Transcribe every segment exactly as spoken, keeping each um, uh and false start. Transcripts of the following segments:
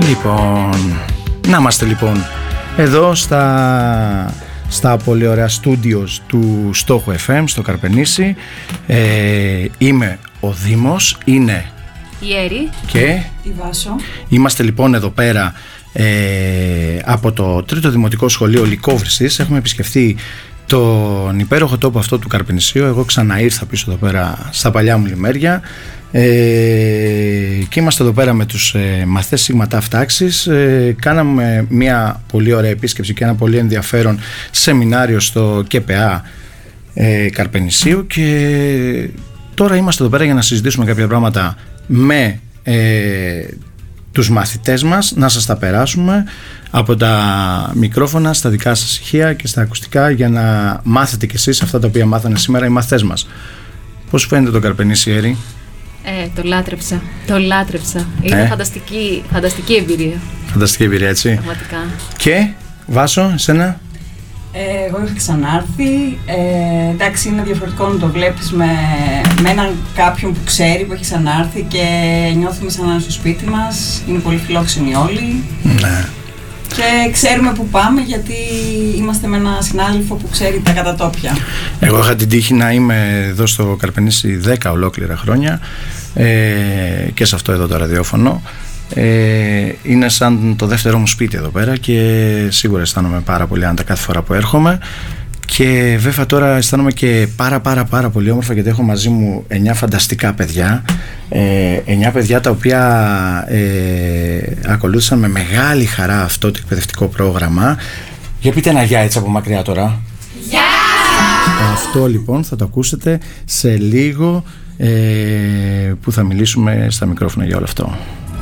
Λοιπόν, να είμαστε λοιπόν εδώ στα, στα πολύ ωραία στούντιος του Στόχου εφ εμ στο Καρπενήσι. ε, Είμαι ο Δήμος, είναι η Έρη και η Βάσο. Είμαστε λοιπόν εδώ πέρα ε, από το τρίτο Δημοτικό Σχολείο Λυκόβρησης. Έχουμε επισκεφθεί τον υπέροχο τόπο αυτό του Καρπενησίου. Εγώ ξαναήρθα πίσω εδώ πέρα στα παλιά μου λιμέρια. Ε, και είμαστε εδώ πέρα με τους ε, μαθητές Σίγμα Ταφ τάξης. ε, Κάναμε μια πολύ ωραία επίσκεψη και ένα πολύ ενδιαφέρον σεμινάριο στο ΚΕΠΕΑ ε, Καρπενησίου. Και τώρα είμαστε εδώ πέρα για να συζητήσουμε κάποια πράγματα με ε, τους μαθητές μας, να σας τα περάσουμε από τα μικρόφωνα στα δικά σας ηχεία και στα ακουστικά, για να μάθετε κι εσείς αυτά τα οποία μάθανε σήμερα οι μαθητές μας. Πώς φαίνεται το Καρπενήσι, Έρη? Ε, το λάτρεψα, το λάτρεψα. Είναι ε? φανταστική, φανταστική εμπειρία. Φανταστική εμπειρία, έτσι. Πραγματικά. Και, Βάσο, εσένα? Ε, εγώ είχα ξανάρθει. Ε, εντάξει, είναι διαφορετικό να το βλέπεις με, με έναν κάποιον που ξέρει, που έχει ξανάρθει και νιώθουμε σαν να είναι στο σπίτι μας. Είναι πολύ φιλόξενοι όλοι. Ναι. Και ξέρουμε που πάμε, γιατί είμαστε με ένα συνάδελφο που ξέρει τα κατατόπια. Εγώ είχα την τύχη να είμαι εδώ στο Καρπενήσι δέκα ολόκληρα χρόνια ε, και σε αυτό εδώ το ραδιόφωνο. Ε, είναι σαν το δεύτερο μου σπίτι εδώ πέρα και σίγουρα αισθάνομαι πάρα πολύ άνετα κάθε φορά που έρχομαι. Και βέβαια τώρα αισθάνομαι και πάρα πάρα πάρα πολύ όμορφα, γιατί έχω μαζί μου εννιά φανταστικά παιδιά, ε, εννιά παιδιά τα οποία ε, ακολούθησαν με μεγάλη χαρά αυτό το εκπαιδευτικό πρόγραμμα. Για πείτε ένα γεια έτσι από μακριά τώρα. Γεια! Αυτό λοιπόν θα το ακούσετε σε λίγο, ε, που θα μιλήσουμε στα μικρόφωνα για όλο αυτό.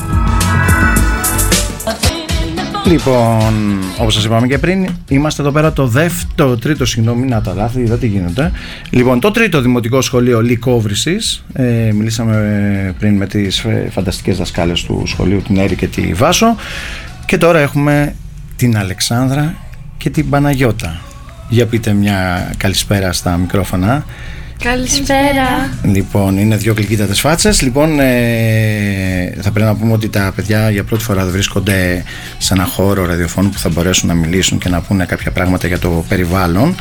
Λοιπόν, όπως σας είπαμε και πριν, είμαστε εδώ πέρα το δεύτερο, το τρίτο, συγγνώμη, να τα λάθη, είδα τι γίνεται. Λοιπόν, το τρίτο Δημοτικό Σχολείο Λυκόβρησης. Ε, μιλήσαμε πριν με τις φανταστικές δασκάλες του σχολείου, την Έρη και τη Βάσο. Και τώρα έχουμε την Αλεξάνδρα και την Παναγιώτα. Για πείτε μια καλησπέρα στα μικρόφωνα. Καλησπέρα. Λοιπόν, είναι δύο γλυκύτατες φάτσες. Λοιπόν, ε, θα πρέπει να πούμε ότι τα παιδιά για πρώτη φορά βρίσκονται σε ένα χώρο ραδιοφώνου που θα μπορέσουν να μιλήσουν και να πούνε κάποια πράγματα για το περιβάλλον.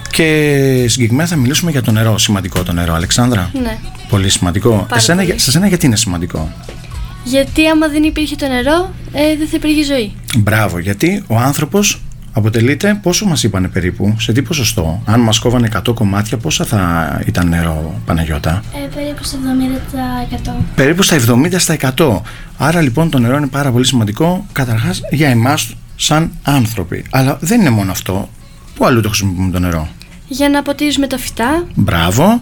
Και συγκεκριμένα θα μιλήσουμε για το νερό. Σημαντικό το νερό, Αλεξάνδρα. Ναι. Πολύ σημαντικό. Εσένα, πολύ. Σε σένα γιατί είναι σημαντικό? Γιατί άμα δεν υπήρχε το νερό, ε, δεν θα υπήρχε ζωή. Μπράβο, γιατί ο άνθρωπος αποτελείται, πόσο μας είπανε περίπου, σε τι ποσοστό? Αν μας κόβανε εκατό κομμάτια, πόσα θα ήταν νερό, Παναγιώτα? Ε, περίπου στα εβδομήντα τοις εκατό. Περίπου στα εβδομήντα τοις εκατό. Άρα λοιπόν το νερό είναι πάρα πολύ σημαντικό, καταρχάς για εμάς σαν άνθρωποι. Αλλά δεν είναι μόνο αυτό. Πού αλλού το χρησιμοποιούμε το νερό? Για να ποτίζουμε τα φυτά. Μπράβο.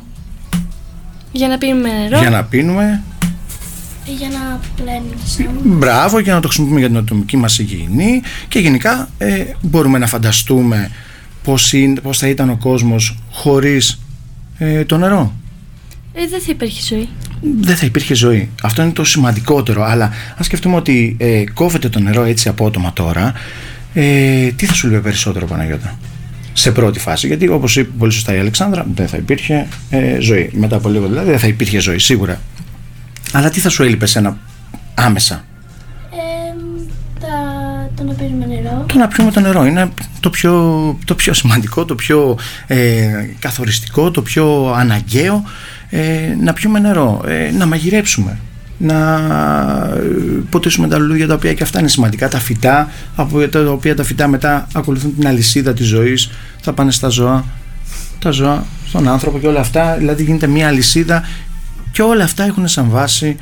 Για να πίνουμε νερό. Για να πίνουμε. Για να πλένουμε το σώμα. Μπράβο, για να το χρησιμοποιούμε για την ατομική μας υγιεινή. Και γενικά ε, μπορούμε να φανταστούμε πώς, είναι, πώς θα ήταν ο κόσμος χωρίς ε, το νερό. Ε, δεν θα υπήρχε ζωή. Δεν θα υπήρχε ζωή. Αυτό είναι το σημαντικότερο. Αλλά αν σκεφτούμε ότι ε, κόβεται το νερό έτσι απότομα τώρα, ε, τι θα σου λέει περισσότερο, Παναγιώτα, σε πρώτη φάση? Γιατί όπως είπε πολύ σωστά η Αλεξάνδρα, δεν θα υπήρχε ε, ζωή. Μετά από λίγο δηλαδή δεν θα υπήρχε ζωή, σίγουρα. Αλλά τι θα σου έλειπε σένα άμεσα? Ε, τα, το να πίνουμε νερό. Το να πιούμε το νερό είναι το πιο, το πιο σημαντικό, το πιο ε, καθοριστικό, το πιο αναγκαίο. Ε, να πιούμε νερό, ε, να μαγειρέψουμε, να ποτίσουμε τα λουλούδια, τα οποία και αυτά είναι σημαντικά. Τα φυτά, από τα οποία τα φυτά μετά ακολουθούν την αλυσίδα της ζωής, θα πάνε στα ζώα, τα ζώα στον άνθρωπο και όλα αυτά. Δηλαδή γίνεται μια αλυσίδα και όλα αυτά έχουν σαν βάση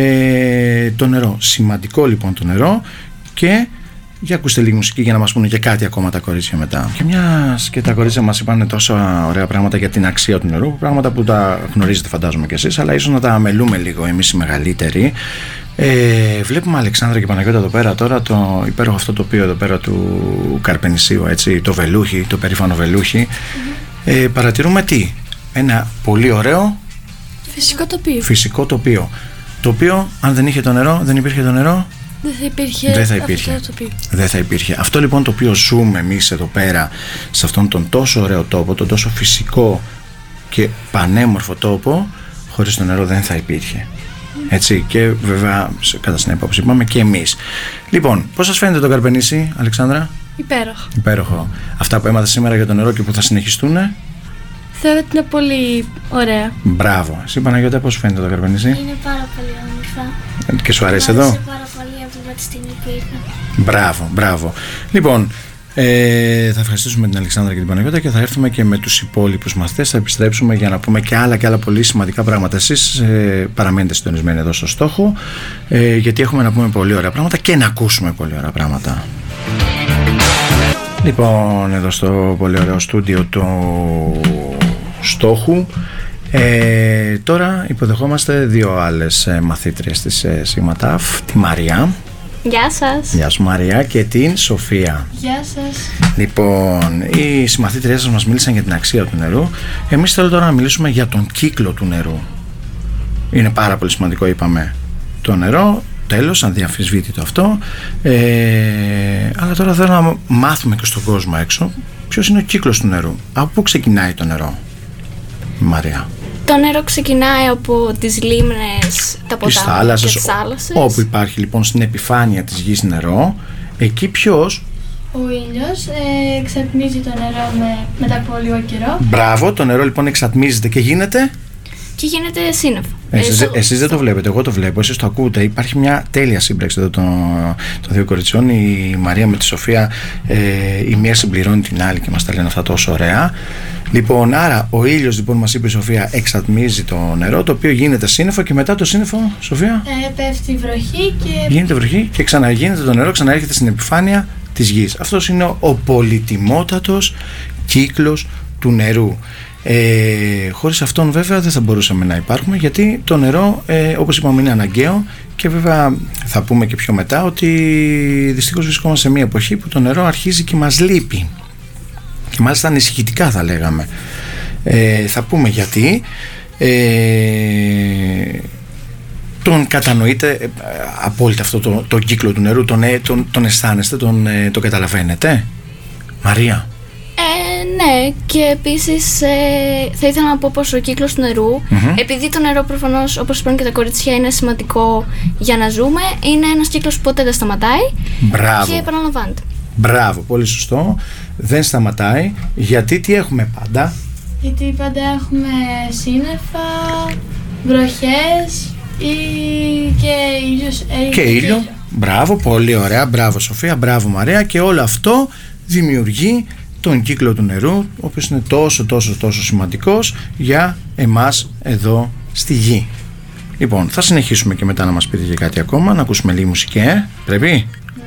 ε, το νερό. Σημαντικό λοιπόν το νερό. Και για ακούστε λίγη μουσική για να μας πούνε και κάτι ακόμα τα κορίτσια μετά. Και μιας και τα κορίτσια μας είπαν τόσα ωραία πράγματα για την αξία του νερού, πράγματα που τα γνωρίζετε φαντάζομαι κι εσείς, αλλά ίσως να τα αμελούμε λίγο εμείς οι μεγαλύτεροι. Ε, βλέπουμε Αλεξάνδρα και Παναγιώτα εδώ πέρα τώρα το υπέροχο αυτό τοπίο εδώ πέρα του Καρπενησίου, έτσι, το βελούχι, το περήφανο βελούχι. Mm-hmm. Ε, παρατηρούμε τι? Ένα πολύ ωραίο φυσικό τοπίο. Φυσικό τοπίο. Το οποίο, αν δεν είχε το νερό, δεν υπήρχε το νερό, δεν θα υπήρχε, δεν θα υπήρχε. Αυτό το τοπίο. Δεν θα υπήρχε. Αυτό λοιπόν το οποίο ζούμε εμείς εδώ πέρα, σε αυτόν τον τόσο ωραίο τόπο, τον τόσο φυσικό και πανέμορφο τόπο, χωρίς το νερό δεν θα υπήρχε. Έτσι, και βέβαια κατά συνέπεια, όπως είπαμε, και εμείς. Λοιπόν, πώς σας φαίνεται το Καρπενήσι, Αλεξάνδρα? Υπέροχο. Υπέροχο. Αυτά που έμαθα σήμερα για το νερό και που θα συνεχιστούν. Θεωρώ ότι είναι πολύ ωραία. Μπράβο. Εσύ, Παναγιώτα, πώς φαίνεται το Καρπενήσι? Είναι πάρα πολύ όμορφα. Και σου αρέσει Μου εδώ? άρεσε πάρα πολύ από την πρώτη στιγμή που ήρθα. Μπράβο, μπράβο. Λοιπόν, ε, θα ευχαριστήσουμε την Αλεξάνδρα και την Παναγιώτα και θα έρθουμε και με τους υπόλοιπους μαθητές. Θα επιστρέψουμε για να πούμε και άλλα και άλλα πολύ σημαντικά πράγματα. Εσείς ε, παραμένετε συντονισμένοι εδώ στο στόχο, ε, γιατί έχουμε να πούμε πολύ ωραία πράγματα και να ακούσουμε πολύ ωραία πράγματα. Λοιπόν, εδώ στο πολύ ωραίο στούντιο του στόχου, ε, τώρα υποδεχόμαστε δύο άλλες ε, μαθήτριες της ε, ΣΥΓΜΑΤΑΦ, τη Μαρία. Γεια σας. Γεια σου, Μαρία, και την Σοφία. Γεια σας. Λοιπόν, οι συμμαθήτριές σας μας μίλησαν για την αξία του νερού. Εμείς θέλω τώρα να μιλήσουμε για τον κύκλο του νερού. Είναι πάρα πολύ σημαντικό, είπαμε, το νερό. Τέλος, αδιαμφισβήτητο αυτό. Ε, αλλά τώρα θέλω να μάθουμε και στον κόσμο έξω ποιος είναι ο κύκλος του νερού. Από πού ξεκινάει το νερό, Μαρία? Το νερό ξεκινάει από τις λίμνες, τα ποτάμια Τις θάλασσες, και τις θάλασσες. όπου υπάρχει λοιπόν στην επιφάνεια της γης νερό, εκεί ποιος? Ο ήλιος ε, εξατμίζει το νερό με, μετά από λίγο καιρό. Μπράβο, το νερό λοιπόν εξατμίζεται και γίνεται. Και γίνεται σύννεφο. Εσείς, Ε, στο- εσείς δεν το βλέπετε, εγώ το βλέπω, εσείς το ακούτε. Υπάρχει μια τέλεια σύμπραξη εδώ των, των δύο κοριτσιών. Η Μαρία με τη Σοφία, ε, η μία συμπληρώνει την άλλη και μας τα λένε αυτά τόσο ωραία. Λοιπόν, άρα ο ήλιος, λοιπόν, μας είπε η Σοφία, εξατμίζει το νερό, το οποίο γίνεται σύννεφο και μετά το σύννεφο, Σοφία, Ε, πέφτει η βροχή και γίνεται βροχή και ξαναγίνεται το νερό, ξαναέρχεται στην επιφάνεια της γης. Αυτός είναι ο, ο πολυτιμότατος κύκλος του νερού. Ε, χωρίς αυτόν βέβαια δεν θα μπορούσαμε να υπάρχουμε, γιατί το νερό, ε, όπως είπαμε, είναι αναγκαίο, και βέβαια θα πούμε και πιο μετά ότι δυστυχώς βρισκόμαστε σε μια εποχή που το νερό αρχίζει και μας λείπει, και μάλιστα ανησυχητικά θα λέγαμε. Ε, θα πούμε γιατί. ε, τον κατανοείτε ε, απόλυτα αυτό το, το κύκλο του νερού, τον, ε, τον, τον αισθάνεστε, τον, ε, το καταλαβαίνετε, Μαρία? Ε, ναι, και επίσης ε, θα ήθελα να πω πως ο κύκλος του νερού, Μμμ. επειδή το νερό προφανώς, όπως είπαν και τα κορίτσια, είναι σημαντικό για να ζούμε, είναι ένας κύκλος που ποτέ δεν σταματάει Μπράβο. και επαναλαμβάνεται. Μπράβο, πολύ σωστό. Δεν σταματάει, γιατί τι έχουμε πάντα? γιατί πάντα έχουμε σύννεφα, βροχές ή και ήλιος. Ε, Και ήλιο. Μπράβο, πολύ ωραία. Μπράβο, Σοφία, μπράβο, Μαρία. Και όλο αυτό δημιουργεί τον κύκλο του νερού, ο οποίος είναι τόσο τόσο τόσο σημαντικός για εμάς εδώ στη γη. Λοιπόν, θα συνεχίσουμε και μετά να μας πείτε και κάτι ακόμα, να ακούσουμε λίγη μουσική, ε? Πρέπει?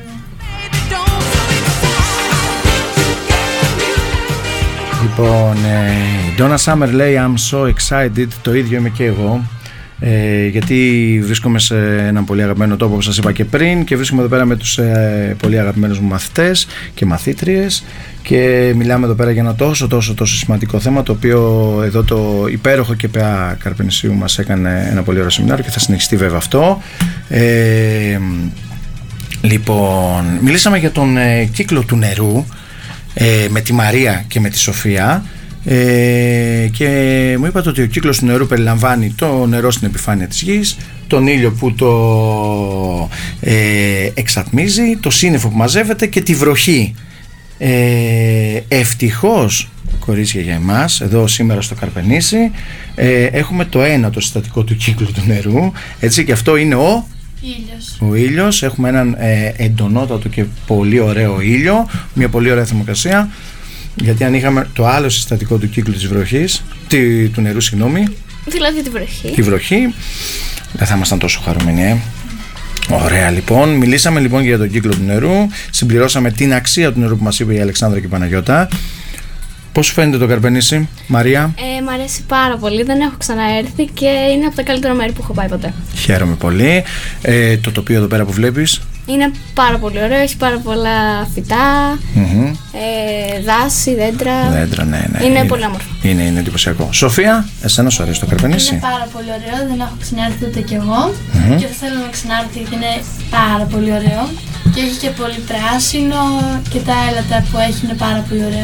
Λοιπόν, ε, η Donna Summer λέει I'm so excited, το ίδιο είμαι και εγώ, ε, γιατί βρίσκομαι σε έναν πολύ αγαπημένο τόπο, όπως σας είπα και πριν, και βρίσκομαι εδώ πέρα με τους ε, πολύ αγαπημένους μου μαθητές και μαθήτριες, και μιλάμε εδώ πέρα για ένα τόσο τόσο τόσο σημαντικό θέμα, το οποίο εδώ το υπέροχο ΚΕΠΑ Καρπενησίου μας έκανε ένα πολύ ωραίο σεμινάριο και θα συνεχιστεί βέβαια αυτό. ε, Λοιπόν, μιλήσαμε για τον ε, κύκλο του νερού, ε, με τη Μαρία και με τη Σοφία, ε, και μου είπατε ότι ο κύκλος του νερού περιλαμβάνει το νερό στην επιφάνεια της γης, τον ήλιο που το ε, εξατμίζει, το σύννεφο που μαζεύεται και τη βροχή. Ε, ευτυχώς, κορίτσια, για εμάς εδώ σήμερα στο Καρπενήσι, ε, έχουμε το ένατο συστατικό του κύκλου του νερού, έτσι, και αυτό είναι ο Ήλιος. Ο ήλιος. Έχουμε έναν ε, εντονότατο και πολύ ωραίο ήλιο, μια πολύ ωραία θερμοκρασία, γιατί αν είχαμε το άλλο συστατικό του κύκλου της βροχής, τη, του νερού, συγγνώμη, Δηλαδή τη βροχή. τη βροχή, δεν θα ήμασταν τόσο χαρούμενοι, ε. Ωραία, λοιπόν, μιλήσαμε λοιπόν για τον κύκλο του νερού, συμπληρώσαμε την αξία του νερού που μας είπε η Αλεξάνδρα και η Παναγιώτα. Πώς σου φαίνεται το Καρπενήσι, Μαρία? Ε, μ' αρέσει πάρα πολύ, δεν έχω ξαναέρθει και είναι από τα καλύτερα μέρη που έχω πάει ποτέ. Χαίρομαι πολύ. Ε, το τοπίο εδώ πέρα που βλέπεις? Είναι πάρα πολύ ωραίο, έχει πάρα πολλά φυτά, Mm-hmm. ε, δάση, δέντρα. Δέντρα, ναι, ναι. Είναι πολύ όμορφο. Είναι, είναι εντυπωσιακό. Σοφία, εσένα σου αρέσει το Καρπενήσι? Είναι πάρα πολύ ωραίο, δεν έχω ξανάρθει ούτε κι εγώ Μμμ. και θα θέλω να ξανάρθει γιατί είναι πάρα πολύ ωραίο και έχει και πολύ πράσινο και τα έλατα που έχει είναι πάρα πολύ ωραία.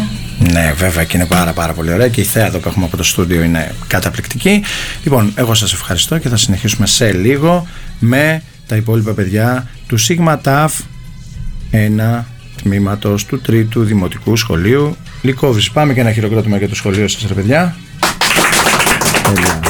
Ναι, βέβαια, και είναι πάρα πάρα πολύ ωραία και η θέα εδώ που έχουμε από το στούντιο είναι καταπληκτική. Λοιπόν, εγώ σας ευχαριστώ και θα συνεχίσουμε σε λίγο με τα υπόλοιπα παιδιά του Sigma ταφ ένα τμήματος του τρίτου Δημοτικού Σχολείου Λυκόβρησης. Πάμε και ένα χειροκρότημα για το σχολείο σας, ρε παιδιά. Τέλεια.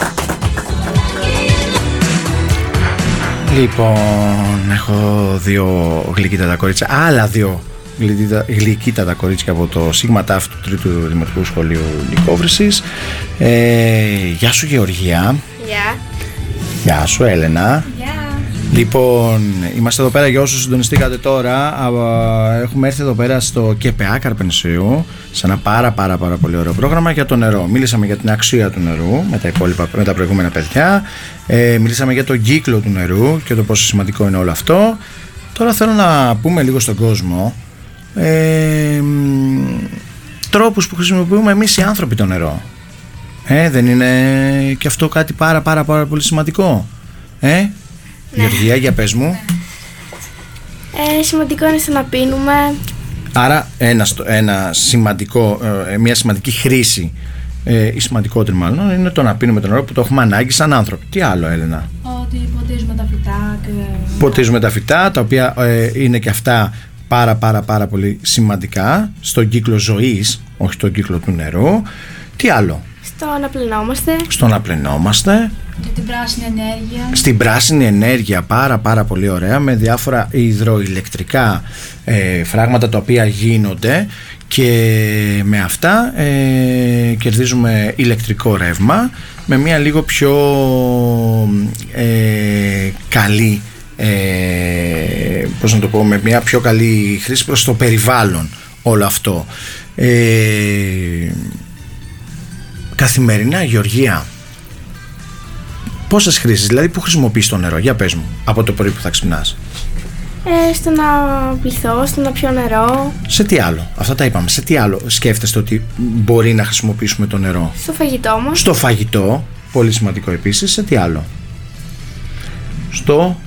Λοιπόν, έχω δύο γλυκύτατα κορίτσια, άλλα δύο γλυκύτατα κορίτσια από το Sigma ταφ του τρίτου Δημοτικού Σχολείου Λυκόβρησης. Ε, γεια σου Γεωργία. Γεια. Γεια σου Έλενα. Γεια. Λοιπόν, είμαστε εδώ πέρα για όσους συντονιστήκατε τώρα. Έχουμε έρθει εδώ πέρα στο ΚΕΠΑ Καρπενησίου σε ένα πάρα πάρα πάρα πολύ ωραίο πρόγραμμα για το νερό. Μίλησαμε για την αξία του νερού με τα, υπόλοιπα, με τα προηγούμενα παιδιά. ε, Μιλήσαμε για τον κύκλο του νερού και το πόσο σημαντικό είναι όλο αυτό. Τώρα θέλω να πούμε λίγο στον κόσμο ε, τρόπους που χρησιμοποιούμε εμείς οι άνθρωποι το νερό. ε, Δεν είναι και αυτό κάτι πάρα πάρα πάρα πολύ σημαντικό? Ε Ναι. Γεωργία, για πες μου. Ε, σημαντικό είναι στο να πίνουμε. Άρα ένα, ένα σημαντικό, ε, μια σημαντική χρήση, ε, ή σημαντικότερη μάλλον, είναι το να πίνουμε το νερό που το έχουμε ανάγκη σαν άνθρωποι. Τι άλλο, Έλενα? Ότι ποτίζουμε τα φυτά και... Ποτίζουμε τα φυτά, τα οποία ε, είναι και αυτά πάρα πάρα πάρα πολύ σημαντικά στον κύκλο ζωής, όχι στον κύκλο του νερού. Τι άλλο? Στο να πλενόμαστε. Στο να πλενόμαστε. Και την πράσινη ενέργεια. Στην πράσινη ενέργεια, πάρα πάρα πολύ ωραία, με διάφορα υδροηλεκτρικά ε, φράγματα τα οποία γίνονται και με αυτά ε, κερδίζουμε ηλεκτρικό ρεύμα με μια λίγο πιο ε, καλή ε, πώς να το πω, με μια πιο καλή χρήση προς το περιβάλλον όλο αυτό. ε, καθημερινά, Γεωργία, πόσες χρήσεις, δηλαδή που χρησιμοποιείς το νερό? Για πες μου, από το πρωί που θα ξυπνάς. Ε, στο να πληθώ, στο να πιω νερό. Σε τι άλλο? Αυτά τα είπαμε. Σε τι άλλο σκέφτεστε ότι μπορεί να χρησιμοποιήσουμε το νερό? Στο φαγητό μας. Στο φαγητό, πολύ σημαντικό επίσης. Σε τι άλλο? Στο...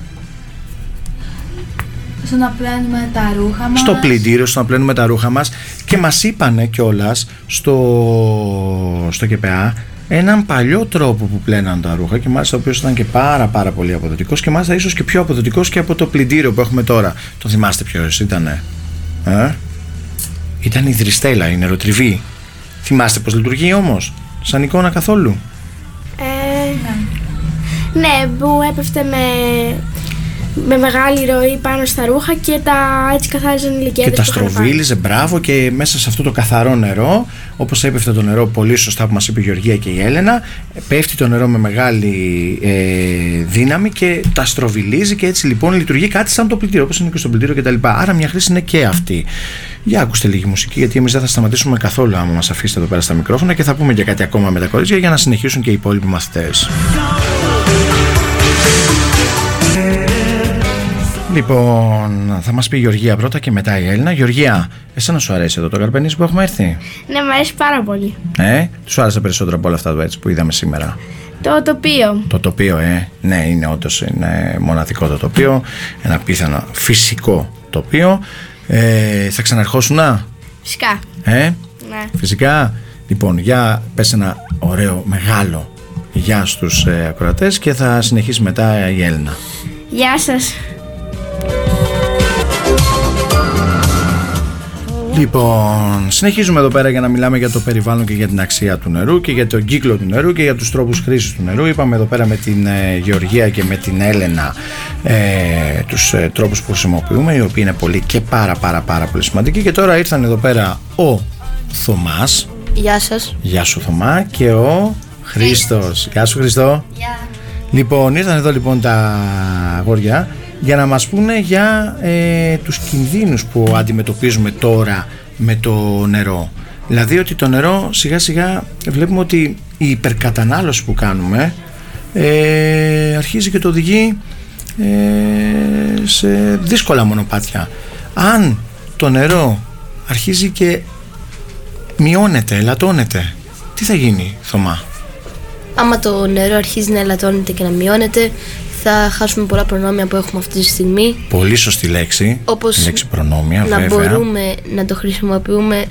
Στο να πλένουμε τα ρούχα μας. στο πλυντήριο, στο να πλένουμε τα ρούχα μας. Και μας είπανε κιόλας στο, στο ΚΕΠΑ έναν παλιό τρόπο που πλέναν τα ρούχα και μάλιστα ο οποίος ήταν και πάρα πάρα πολύ αποδοτικός και μάλιστα ίσως και πιο αποδοτικός και από το πλυντήριο που έχουμε τώρα. Το θυμάστε ποιος ήτανε? Ε? Ήταν η δριστέλα, η νεροτριβή. Θυμάστε πως λειτουργεί όμως? Σαν εικόνα καθόλου? Ε, ναι. ναι, που έπεφτε με, με μεγάλη ροή πάνω στα ρούχα και τα έτσι καθάριζαν οι λυκέτες. Και τα στροβίλιζε, μπράβο, και μέσα σε αυτό το καθαρό νερό, όπως έπεφτε το νερό πολύ σωστά που μας είπε η Γεωργία και η Έλενα, πέφτει το νερό με μεγάλη ε, δύναμη και τα στροβιλίζει και έτσι λοιπόν λειτουργεί κάτι σαν το πλυντήριο, όπως είναι και στο πλυντήριο κτλ. Άρα μια χρήση είναι και αυτή. Για ακούστε λίγη μουσική, γιατί εμείς δεν θα σταματήσουμε καθόλου άμα μας αφήσετε εδώ πέρα στα μικρόφωνα και θα πούμε και κάτι ακόμα με τα κορίτσια για να συνεχίσουν και οι υπόλοιποι μαθητές. Λοιπόν, θα μας πει η Γεωργία πρώτα και μετά η Έλληνα. Γεωργία, εσένα σου αρέσει εδώ το Καρπενήσι που έχουμε έρθει? Ναι, μου αρέσει πάρα πολύ. Ε, σου άρεσε περισσότερο από όλα αυτά έτσι, που είδαμε σήμερα? Το τοπίο. Το τοπίο, ε, ναι, είναι όντως είναι μοναδικό το τοπίο. Ένα απίθανο φυσικό τοπίο. Ε, θα ξαναρχόσουνα? Φυσικά. Ε, Ναι. φυσικά. Λοιπόν, για πες ένα ωραίο μεγάλο γεια στους ε, ακροατές και θα συνεχίσει μετά η Έλληνα. Γεια σας. Λοιπόν, συνεχίζουμε εδώ πέρα για να μιλάμε για το περιβάλλον και για την αξία του νερού και για τον κύκλο του νερού και για τους τρόπους χρήσης του νερού. Είπαμε εδώ πέρα με την ε, Γεωργία και με την Έλενα ε, τους ε, τρόπους που χρησιμοποιούμε, οι οποίοι είναι πολύ και πάρα πάρα πάρα πολύ σημαντικοί. Και τώρα ήρθαν εδώ πέρα ο Θωμάς. Γεια σας. Γεια σου Θωμά. Και ο Χρήστος. Γεια σου Χριστό. Γεια. Λοιπόν, ήρθαν εδώ λοιπόν τα αγόρια για να μας πούνε για ε, τους κινδύνους που αντιμετωπίζουμε τώρα με το νερό. Δηλαδή ότι το νερό σιγά σιγά βλέπουμε ότι η υπερκατανάλωση που κάνουμε ε, αρχίζει και το οδηγεί ε, σε δύσκολα μονοπάτια. Αν το νερό αρχίζει και μειώνεται, ελαττώνεται, τι θα γίνει, Θωμά? Άμα το νερό αρχίζει να ελαττώνεται και να μειώνεται, θα χάσουμε πολλά προνόμια που έχουμε αυτή τη στιγμή. Πολύ σωστή λέξη. Όπως λέξη προνόμια, να βέβαια. μπορούμε να το χρησιμοποιούμε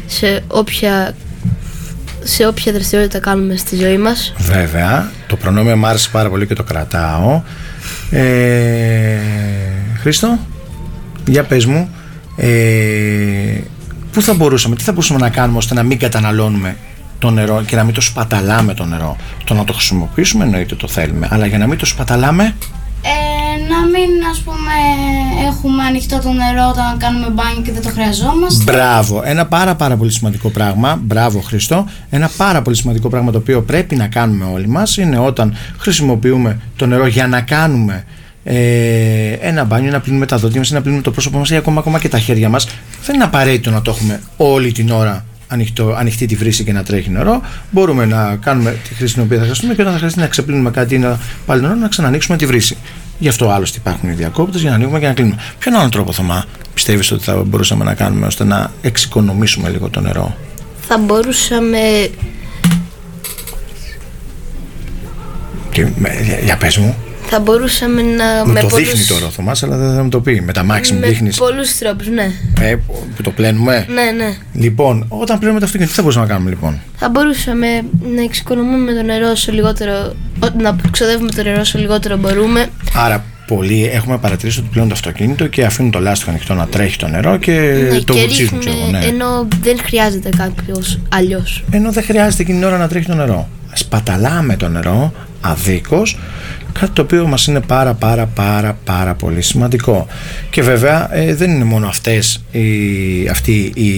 σε όποια, σε όποια δραστηριότητα κάνουμε στη ζωή μας. Βέβαια, το προνόμιο μου άρεσε πάρα πολύ και το κρατάω. ε, Χρήστο, για πες μου, ε, πού θα μπορούσαμε, τι θα μπορούσαμε να κάνουμε ώστε να μην καταναλώνουμε το νερό και να μην το σπαταλάμε το νερό? Το να το χρησιμοποιήσουμε εννοείται το θέλουμε, αλλά για να μην το σπαταλάμε, Ε, να μην, ας πούμε, έχουμε ανοιχτό το νερό όταν κάνουμε μπάνιο και δεν το χρειαζόμαστε. Μπράβο, ένα πάρα πάρα πολύ σημαντικό πράγμα. Μπράβο Χριστό. Ένα πάρα πολύ σημαντικό πράγμα το οποίο πρέπει να κάνουμε όλοι μας είναι όταν χρησιμοποιούμε το νερό για να κάνουμε ε, ένα μπάνιο, να πλύνουμε τα δόντια μας ή να πλύνουμε το πρόσωπό μας ή ακόμα, ακόμα και τα χέρια μας. Δεν είναι απαραίτητο να το έχουμε όλη την ώρα ανοιχτό, ανοιχτή τη βρύση και να τρέχει νερό. Μπορούμε να κάνουμε τη χρήση την οποία θα χρειαστούμε και όταν θα χρειαστεί να ξεπλύνουμε κάτι ή να πάλι νερό, να ξανανοίξουμε τη βρύση. Γι' αυτό άλλωστε υπάρχουν οι διακόπτες για να ανοίγουμε και να κλείνουμε. Ποιον άλλον τρόπο, Θωμά, πιστεύεις ότι θα μπορούσαμε να κάνουμε ώστε να εξοικονομήσουμε λίγο το νερό? Θα μπορούσαμε... Και, για, για πες μου. Θα μπορούσαμε να... Μου με το πολλούς... δείχνει τώρα ο Θωμάς, αλλά δεν θα μου το πει. Με τα μάξι μου δείχνεις. Με πολλούς τρόπους, ναι. Ε, που το πλένουμε. Ναι, ναι. Λοιπόν, όταν πλένουμε το αυτοκίνητο, τι θα μπορούσαμε να κάνουμε λοιπόν? Θα μπορούσαμε να εξοικονομούμε το νερό όσο λιγότερο, να ξοδεύουμε το νερό όσο λιγότερο μπορούμε. Άρα, πολλοί έχουμε παρατηρήσει ότι πλένουν το αυτοκίνητο και αφήνουν το λάστιχο ανοιχτό να τρέχει το νερό και ναι, το βουτσίζουν, ξέρω εγώ. Ναι. Ενώ δεν χρειάζεται κάποιος αλλιώς. Ενώ δεν χρειάζεται εκείνη την ώρα να τρέχει το νερό. Σπαταλάμε το νερό αδίκως, κάτι το οποίο μας είναι πάρα πάρα πάρα πάρα πολύ σημαντικό. Και βέβαια ε, δεν είναι μόνο αυτές οι, αυτοί οι,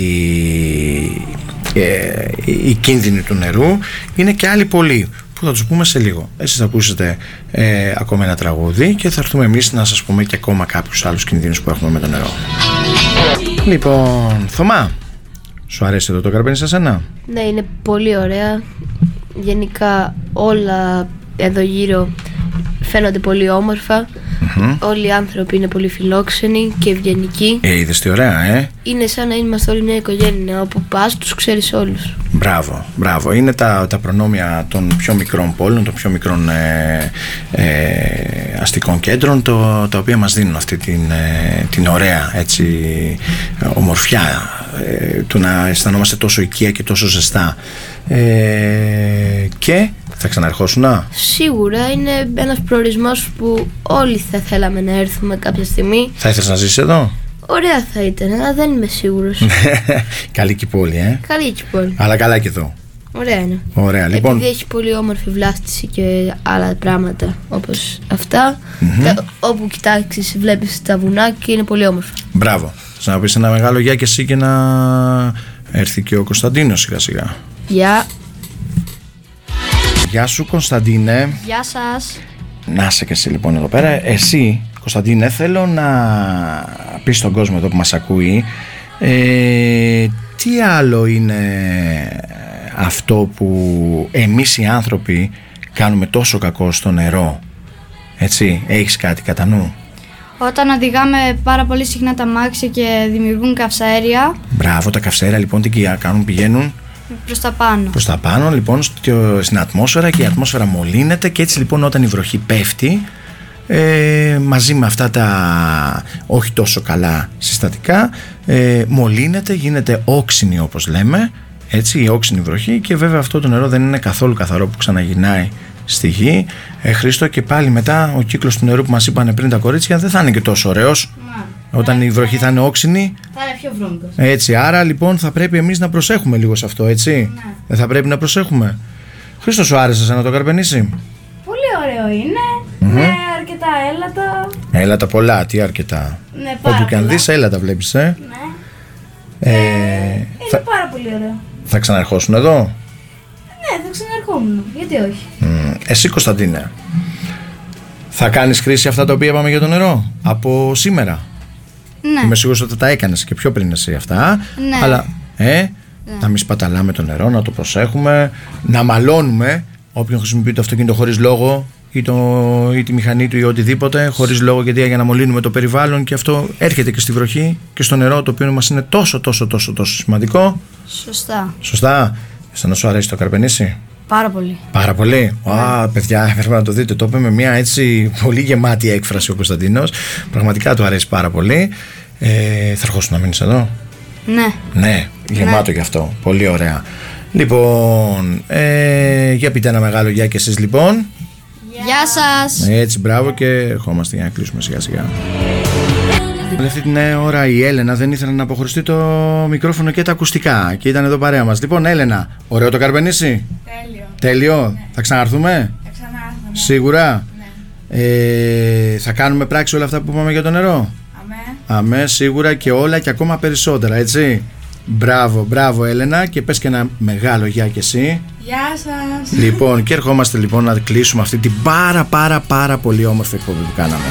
ε, οι κίνδυνοι του νερού, είναι και άλλοι πολλοί που θα τους πούμε σε λίγο. Εσείς θα ακούσετε ε, ακόμα ένα τραγούδι και θα έρθουμε εμείς να σας πούμε και ακόμα κάποιους άλλους κινδύνους που έχουμε με το νερό. Λοιπόν, Θωμά, σου αρέσει εδώ το καρπένι σε σένα? Ναι, είναι πολύ ωραία. Γενικά όλα εδώ γύρω φαίνονται πολύ όμορφα. Mm-hmm. Όλοι οι άνθρωποι είναι πολύ φιλόξενοι και ευγενικοί. Ε, είδες τι ωραία, ε! Είναι σαν να είμαστε όλοι μια οικογένεια. Όπου πας τους ξέρεις όλους. Μπράβο, μπράβο. Είναι τα, τα προνόμια των πιο μικρών πόλεων, των πιο μικρών ε, ε, αστικών κέντρων, το, τα οποία μας δίνουν αυτή την, ε, την ωραία έτσι, ομορφιά ε, του να αισθανόμαστε τόσο οικία και τόσο ζεστά. Ε, και θα ξαναρχόσουνα? Σίγουρα είναι ένας προορισμός που όλοι θα θέλαμε να έρθουμε κάποια στιγμή. Θα ήθελες να ζήσεις εδώ? Ωραία θα ήταν, αλλά δεν είμαι σίγουρος. Καλή και η πόλη, ε. Καλή και η πόλη. Αλλά καλά και εδώ. Ωραία είναι. Ωραία, λοιπόν. Επειδή έχει πολύ όμορφη βλάστηση και άλλα πράγματα όπως αυτά, mm-hmm. τα, όπου κοιτάξεις βλέπεις τα βουνά και είναι πολύ όμορφα. Μπράβο. Θα να πεις ένα μεγάλο γεια και εσύ και να έρθει και ο Κωνσταντίνος σιγά σιγά. Γεια. Γεια σου Κωνσταντίνε. Γεια σας. Να είσαι και εσύ λοιπόν εδώ πέρα. Εσύ Κωνσταντίνε, θέλω να πεις στον κόσμο εδώ που μας ακούει ε, τι άλλο είναι αυτό που εμείς οι άνθρωποι κάνουμε τόσο κακό στο νερό? Έτσι, έχεις κάτι κατά νου? Όταν οδηγάμε πάρα πολύ συχνά τα αμάξια και δημιουργούν καυσαέρια. Μπράβο, τα καυσαέρια λοιπόν τι κάνουν? Πηγαίνουν προς τα πάνω. Προς τα πάνω λοιπόν στην ατμόσφαιρα και η ατμόσφαιρα μολύνεται και έτσι λοιπόν όταν η βροχή πέφτει ε, μαζί με αυτά τα όχι τόσο καλά συστατικά ε, μολύνεται, γίνεται όξινη όπως λέμε, έτσι, η όξινη βροχή και βέβαια αυτό το νερό δεν είναι καθόλου καθαρό που ξαναγυρνάει στη γη. ε, Χρήστο, και πάλι μετά ο κύκλος του νερού που μας είπανε πριν τα κορίτσια δεν θα είναι και τόσο ωραίος. Να. Όταν η βροχή θα είναι όξινη. Θα είναι πιο βρώμικος. Έτσι, άρα λοιπόν θα πρέπει εμείς να προσέχουμε λίγο σε αυτό, έτσι. Ναι. Δεν θα πρέπει να προσέχουμε. Χρήστο, σου άρεσε εσένα το καρπενήσι? Πολύ ωραίο είναι. Mm-hmm. Ναι, αρκετά έλατα. Έλατα πολλά, τι αρκετά? Ναι, πάρα όπου και αν πολλά. δεις, έλατα βλέπεις, ε. Ναι. Ε, ε, είναι θα... πάρα πολύ ωραίο. Θα ξαναρχόσουν εδώ? Ναι, θα ξαναρχόμουν. Γιατί όχι. Mm. Εσύ Κωνσταντίνε, θα κάνεις χρήση αυτά τα οποία είπαμε για το νερό από σήμερα? Ναι. Είμαι σίγουρος ότι τα έκανες και πιο πριν εσύ αυτά. Ναι. Αλλά ε, ναι. να μην σπαταλάμε το νερό, να το προσέχουμε, να μαλώνουμε όποιον χρησιμοποιεί το αυτοκίνητο χωρίς λόγο ή, το, ή τη μηχανή του ή οτιδήποτε χωρίς λόγο, γιατί για να μολύνουμε το περιβάλλον και αυτό έρχεται και στη βροχή και στο νερό, το οποίο μας είναι τόσο τόσο τόσο τόσο σημαντικό. Σωστά. Σωστά. Εσένα σου αρέσει το καρπενήσι? Πάρα πολύ. Πάρα πολύ. Α, παιδιά, πρέπει να το δείτε. Το είπε με μια έτσι πολύ γεμάτη έκφραση ο Κωνσταντίνος. Πραγματικά του αρέσει πάρα πολύ. Ε, θα ερχόσουν να μείνεις εδώ? Ναι. Ναι, γεμάτο γι' αυτό. Πολύ ωραία. Λοιπόν, ε, για πείτε ένα μεγάλο γεια και εσείς λοιπόν. Γεια σας. Έτσι, μπράβο και ερχόμαστε για να κλείσουμε σιγά σιγά. Αυτή την ώρα η Έλενα δεν ήθελε να αποχωριστεί το μικρόφωνο και τα ακουστικά και ήταν εδώ παρέα μας. Λοιπόν, Έλενα, ωραίο το Καρπενήσι. Τέλειο. Τέλειο. Ναι. Θα ξαναρθούμε. Θα ξανάρθουμε. Σίγουρα. Ναι. Ε, θα κάνουμε πράξη όλα αυτά που είπαμε για το νερό. Αμέ. Αμέ, σίγουρα και όλα και ακόμα περισσότερα, έτσι. Μπράβο, μπράβο Έλενα και πες και ένα μεγάλο γεια και εσύ. Γεια σας. Λοιπόν, και ερχόμαστε λοιπόν να κλείσουμε αυτή την πάρα πάρα πάρα πολύ όμορφη εκπομπή που κάναμε.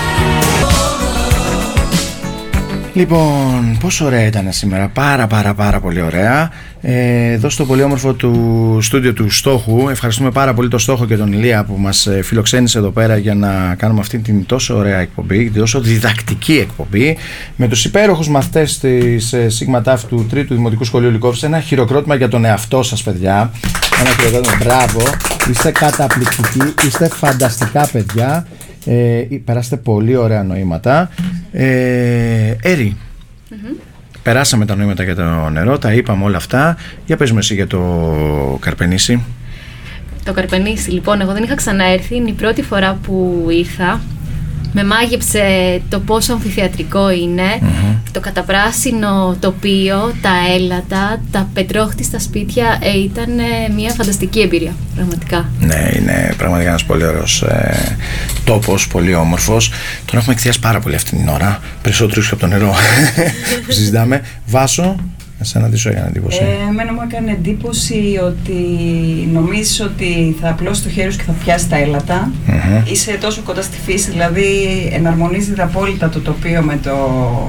Λοιπόν, πόσο ωραία ήταν σήμερα, πάρα πάρα πάρα πολύ ωραία. ε, Εδώ στο πολύ όμορφο του στούντιο του Στόχου. Ευχαριστούμε πάρα πολύ τον Στόχο και τον Ηλία που μας φιλοξένησε εδώ πέρα για να κάνουμε αυτή την τόσο ωραία εκπομπή, την τόσο διδακτική εκπομπή, με τους υπέροχους μαθητές της Σίγμα Τάφ του Τρίτου Δημοτικού Σχολείου Λυκόβης. Ένα χειροκρότημα για τον εαυτό σας, παιδιά. Ένα χειροκρότημα, μπράβο. Είστε καταπληκτικοί, είστε φανταστικά παιδιά. Ε, περάστε πολύ ωραία νοήματα. ε, Έρη, mm-hmm. περάσαμε τα νοήματα για το νερό, τα είπαμε όλα αυτά. Για πες μου εσύ για το Καρπενήσι. Το Καρπενήσι, λοιπόν, εγώ δεν είχα ξαναέρθει. Είναι η πρώτη φορά που ήρθα. Με μάγεψε το πόσο αμφιθεατρικό είναι, mm-hmm. το καταπράσινο τοπίο, τα έλατα, τα πετρόχτιστα σπίτια. ε, Ήταν ε, μια φανταστική εμπειρία, πραγματικά. Ναι, είναι πραγματικά ένας πολύ ωραίος ε, τόπος, πολύ όμορφος. Τον έχουμε εκθιάσει πάρα πολύ αυτή την ώρα, περισσότερο από το νερό που συζητάμε. Βάσο, εσένα τι σου έκανε εντύπωση? Ε, εμένα μου έκανε εντύπωση ότι νομίζεις ότι θα απλώσεις το χέρι σου και θα πιάσει τα έλατα. Mm-hmm. Είσαι τόσο κοντά στη φύση, δηλαδή εναρμονίζεται απόλυτα το τοπίο με το...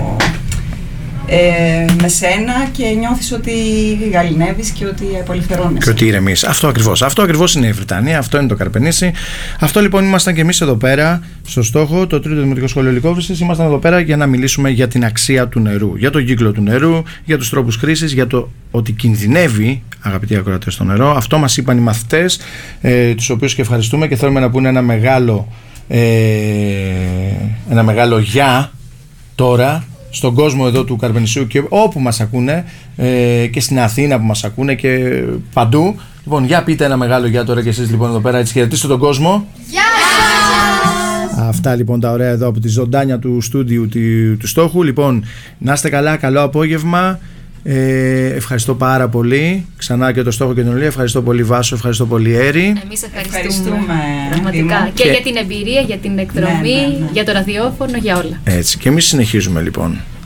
Ε, με σένα και νιώθεις ότι γαληνεύεις και ότι απολυφερώνεσαι. Και ότι ηρεμείς. Αυτό ακριβώς. Αυτό ακριβώς είναι η Βρυτανία, αυτό είναι το Καρπενήσι. Αυτό λοιπόν ήμασταν και εμείς εδώ πέρα, στο Στόχο, το Τρίτο Δημοτικό Σχολείο Λυκόβησης. Ήμασταν εδώ πέρα για να μιλήσουμε για την αξία του νερού, για τον κύκλο του νερού, για τους τρόπους χρήσης, για το ότι κινδυνεύει, αγαπητοί ακροατές, το νερό. Αυτό μας είπαν οι μαθητές, ε, τους οποίους και ευχαριστούμε και θέλουμε να πούνε ένα μεγάλο, ε, ένα μεγάλο γεια τώρα στον κόσμο εδώ του Καρπενησίου και όπου μας ακούνε, ε, και στην Αθήνα που μας ακούνε και παντού. Λοιπόν, για πείτε ένα μεγάλο γεια τώρα και εσείς λοιπόν εδώ πέρα, έτσι χαιρετίστε τον κόσμο. Γεια σας! Αυτά λοιπόν τα ωραία εδώ από τη ζωντάνια του στούντιου του, του Στόχου. Λοιπόν, να είστε καλά, καλό απόγευμα. Ε, ευχαριστώ πάρα πολύ. Ξανά και το Στόχο και τον Ηλία. Ευχαριστώ πολύ Βάσο, ευχαριστώ πολύ Έρη. Εμείς ευχαριστούμε, ευχαριστούμε πραγματικά και, και για την εμπειρία, για την εκδρομή, ναι, ναι, ναι. για το ραδιόφωνο, για όλα. Έτσι, και εμείς συνεχίζουμε λοιπόν.